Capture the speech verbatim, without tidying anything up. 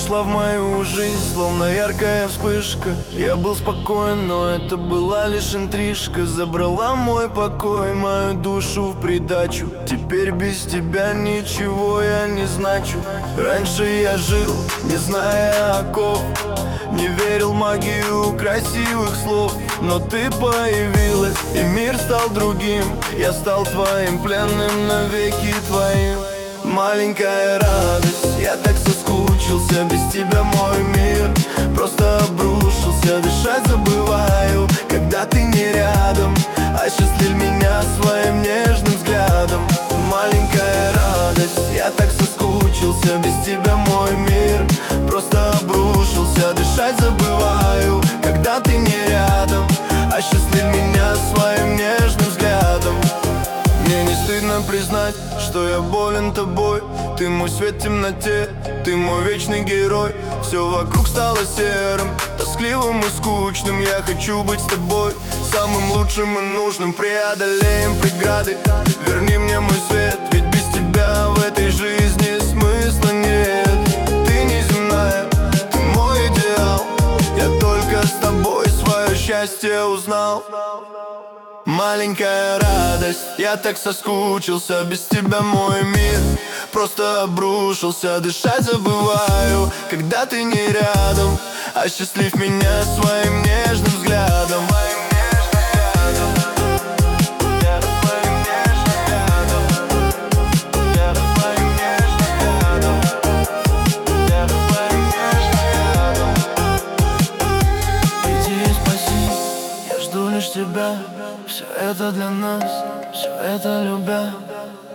пришла в мою жизнь, словно яркая вспышка. Я был спокоен, но это была лишь интрижка. Забрала мой покой, мою душу в придачу. Теперь без тебя ничего я не значу. Раньше я жил, не зная оков, не верил в магию красивых слов. Но ты появилась, и мир стал другим. Я стал твоим пленным, навеки твоим. Маленькая радость, я так соскучился. Без тебя мой мир просто обрушился. Дышать забываю, когда ты не рядом. Осчастлив меня своим нежным взглядом. Маленькая радость, я так соскучился. Без тебя мой мир просто обрушился. Дышать забываю, когда ты не рядом. Осчастлив меня своим нежным взглядом. Мне не стыдно признать, что я болен тобой. Ты мой свет в темноте, ты мой вечный герой. Все вокруг стало серым, тоскливым и скучным. Я хочу быть с тобой, самым лучшим и нужным. Преодолеем преграды, верни мне мой свет. Ведь без тебя в этой жизни смысла нет. Ты неземная, ты мой идеал. Я только с тобой свое счастье узнал. Маленькая радость, я так соскучился. Без тебя мой мир просто обрушился. Дышать забываю, когда ты не рядом. Осчастлив меня своим нежным взглядом. Иди и спаси, я жду лишь тебя. Все это для нас, все это любя.